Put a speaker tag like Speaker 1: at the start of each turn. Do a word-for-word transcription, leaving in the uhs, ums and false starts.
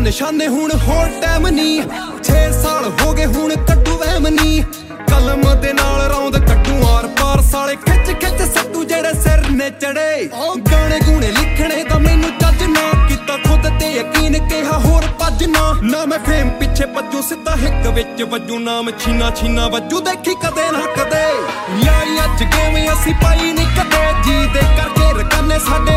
Speaker 1: ਨਿਸ਼ਾਨੇ ਹੁਣ ਹੋਰ ਟਾਈਮ ਨਹੀਂ। ਛੇ ਸਾਲ ਹੋ ਗਏ ਹੁਣ ਕੱਟੂ ਵਹਿਮ ਨਹੀਂ। ਕਲਮ ਦੇ ਨਾਲ ਰੌਂਦ ਕੱਟੂ ਆਰ ਪਾਰ ਸਾਲੇ ਖਿੱਚ ਖਿੱਚ ਸੱਟੂ ਜਿਹੜੇ ਸਿਰ ਨੇ ਚੜੇ। ਗਾਣੇ ਗੂਣੇ ਲਿਖਣੇ ਤਾਂ ਮੈਨੂੰ ਚੱਜ ਨਾ ਕੀਤਾ ਖੁਦ ਤੇ ਯਕੀਨ ਕਿਹਾ ਹੋਰ ਭੱਜ ਨਾ। ਨਾ ਮੈਂ ਫੇਮ ਪਿੱਛੇ ਭੱਜੂ ਸਿੱਧਾ ਹਿੱਕ ਵਿੱਚ ਵੱਜੂ ਨਾਮ ਛੀਨਾ ਛੀਨਾ ਵੱਜੂ ਦੇਖੀ ਕਦੇ ਨਾ ਕਦੇ। ਯਾਰੀ ਅੱਜ ਗੇਮ ਅਸੀਂ ਪਾਈ ਨਹੀਂ ਕਦੇ ਜੀ ਦੇ ਕਰਕੇ ਰਕਾਨੇ ਸਾਡੇ